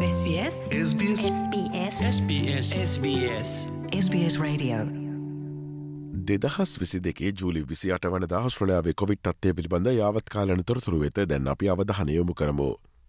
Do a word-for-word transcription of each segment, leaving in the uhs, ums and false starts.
S B S S B S S B S S B S S B S S B S Radio දෙදහස් විසි දෙකේ ජූලි විසි අට වනදා ඔස්ට්‍රේලියාවේ Covid තත්ත්වය පිළිබඳ යාවත්කාලන තොරතුරු වෙත දැන් අපි අවධානය යොමු කරමු.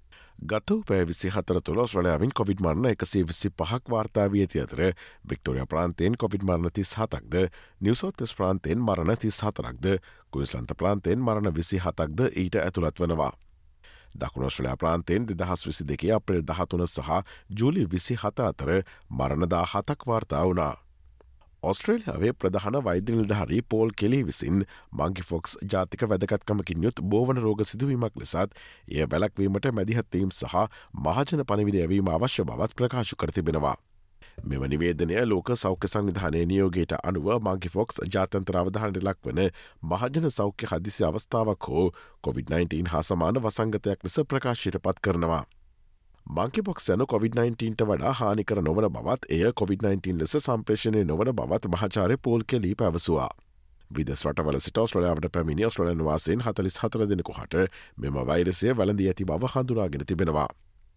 ගත වූ පැය විසිහතර තුළ ඔස්ට්‍රේලියාවෙන් කොවිඩ් මරණ එකසිය විසි පහක් වාර්තා වී ඇති අතර වික්ටෝරියා ප්‍රාන්තයෙන් කොවිඩ් මරණ තිස් හතක්ද, නිව් සවුත් වෙල්ස් ප්‍රාන්තයෙන් මරණ තිස් හතරක්ද, ක්වීන්ස්ලන්ත ප්‍රාන්තයෙන් මරණ විසි හතක්ද ඊට ඇතුළත් වනවා. දකුණු ඔස්ට්‍රේලියා ප්‍රාන්තයෙන් දෙදහස් විසි දෙකේ අප්‍රේල් දහතුන සහ ජූලි විසි හත අතර මරණ දාහතක් වාර්තා වුණා. ඔස්ට්‍රේලියාවේ ප්‍රධාන වෛද්‍ය නිලධාරී පෝල් කෙලි විසින් මංකිෆොක්ස් ජාතික වැදගත්කමකින් යුත් බෝවන රෝග සිදුවීමක් ලෙසත් එය වැළැක්වීමට මැදිහත්වීම් සහ මහජන පණිවිඩ යැවීම අවශ්‍ය බවත් ප්‍රකාශ කර තිබෙනවා. මෙම නිවේදනය ලෝක සෞඛ්‍ය සංවිධානයේ නියෝගයට අනුව මංකිෆොක්ස් ජාත්‍යන්තර අවධානයට ලක්වන මහජන සෞඛ්‍ය හදිසි අවස්ථාවක් හෝ කොවිඩ් නයින්ටීන් හා සමාන වසංගතයක් ලෙස ප්‍රකාශයට පත් කරනවා. මංකිපොක්ස් යන කොවිඩ් නයින්ටීන්ට වඩා හානිකර නොවන බවත් එය කොවිඩ් නයින්ටීන් ලෙස සම්ප්‍රේෂණය නොවන බවත් මහාචාර්ය පෝල් කෙලි පැවසුවා. විදෙස් රටවල සිට ඔස්ට්‍රේලියාවට පැමිණි ඔස්ට්‍රේලියානු වාසීන් හතළිස් හතර දෙනෙකු හට මෙම වෛරසය වැළඳී ඇති බව හඳුනාගෙන තිබෙනවා.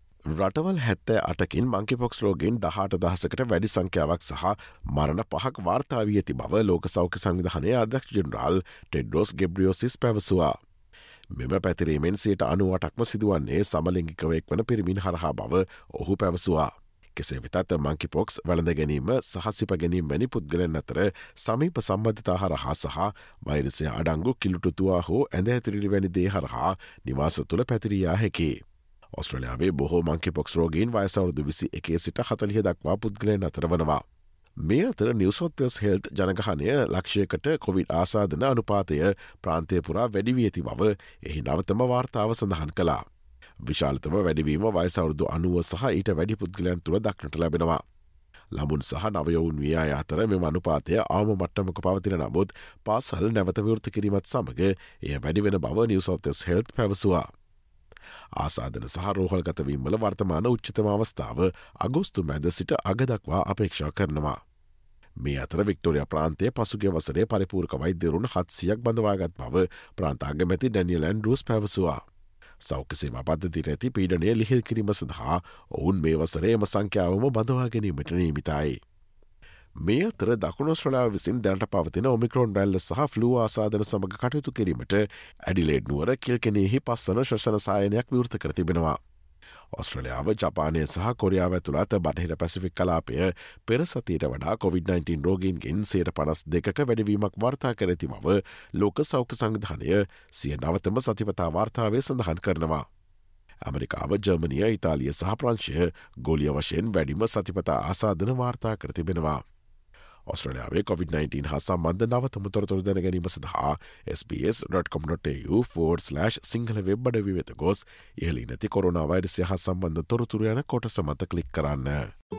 රටවල් හැත්තෑ අටකින් මංකිපොක්ස් රෝගීන් දහඅට දහසකට වැඩි සංඛ්‍යාවක් සහ මරණ පහක් වාර්තා වී ඇති බව ලෝක සෞඛ්‍ය සංවිධානයේ අධ්‍යක්ෂ ජෙනරාල් ටෙඩ්රොස් ගෙබ්‍රියෝසිස් පැවසුවා. මෙම පැතිරීමෙන් සියයට අනූඅටක්ම සිදුවන්නේ සමලිංගිකව එක්වන පිරිමින් හරහා බව ඔහු පැවසුවා. කෙසේ වෙතත් මංකිපොක්ස් වැළඳ ගැනීම සහ සිප ගැනීම වැනි පුද්ගලයන් අතර සමීප සම්බන්ධතා හරහා සහ වෛරසය අඩංගු කිලුටුතුවා හෝ ඇඳ ඇතිරිලි වැනි දේ හරහා නිවාස තුළ පැතිරියා හැකි. ඔස්ට්‍රේලියාවේ බොහෝ මංකිපොක්ස් රෝගීන් වයස අවුරුදු විසි එකේ සිට හතළිහ දක්වා පුද්ගලයන් අතර වනවා. මේ අතර නිව් සවුත් වෙල්ස් හෙල්ත් ජනගහනය ලක්ෂයකට කොවිඩ් ආසාදන අනුපාතය ප්‍රාන්තය පුරා වැඩි වී ඇති බව එහි නවතම වාර්තාව සඳහන් කළා. විශාලතම වැඩිවීම වයස අවුරුදු අනූව සහ ඊට වැඩි පුද්ගලයන් තුළ දක්නට ලැබෙනවා. ළමුන් සහ නවයවුන් වී අය අතර මෙම අනුපාතය අවම මට්ටමක පවතින නමුත් පාසල් නැවත විවෘත කිරීමත් සමග එය වැඩි වෙන බව නිව් සවුත් වෙල්ස් හෙල්ත් පැවසුවා. ආසාදන සහ රෝහල්ගතවීම් වල වර්තමාන උච්චතම අවස්ථාව අගෝස්තු මැද සිට අග දක්වා අපේක්ෂා කරනවා. මේ අතර වික්ටෝරියා ප්‍රාන්තයේ පසුගිය වසරේ පරිපූර්ණක වෛද්‍යවරුන් හත්සියයක් බඳවාගත් බව ප්‍රාන්ත අගමැති ඩැනියල් ඇන්ඩ්‍රූස් පැවසුවා. සෞඛ්‍ය සේවා පද්ධතියට ඇති පීඩනය ලිහිල් කිරීම සඳහා ඔවුන් මේ වසරේ එම සංඛ්‍යාවම බඳවා ගැනීමට නියමිතයි. මේ අතර දකුණු ඔස්ට්‍රේලියාව විසින් දැනට පවතින ඔමික්‍රෝන් රැල්ල සහ ෆ්ලූ ආසාදන සමග කටයුතු කිරීමට ඇඩිලේඩ් නුවර කිල්කෙනෙහි පස්වන ශ්වසන සායනයක් විවෘත කර තිබෙනවා. ඔස්ට්‍රේලියාව ජපානය සහ කොරියාව ඇතුළත් බටහිර පැසිෆික් කලාපය පෙර සතියට වඩා කොවිඩ් නයින්ටීන් රෝගීන්ගෙන් සියයට පනස් දෙකක වැඩිවීමක් වාර්තා කර ඇති බව ලෝක සෞඛ්‍ය සංවිධානය සිය නවතම සතිපතා වාර්තාවේ සඳහන් කරනවා. ඇමරිකාව, ජර්මනිය, ඉතාලිය සහ ප්‍රංශය ගෝලීය වශයෙන් වැඩිම සතිපතා ආසාදන වාර්තා කර තිබෙනවා. ඔස්ට්‍රේලියාවේ කොවිඩ් නයින්ටීන් හා සම්බන්ධ නවතම තොරතුරු දැන ගැනීම සඳහා sbs.com.au forward slash Sinhala web අඩවි වෙත ගොස් ඉහළින් නැති කොරෝනා වෛරසය හා සම්බන්ධ තොරතුරු යන කොටස මත ක්ලික් කරන්න.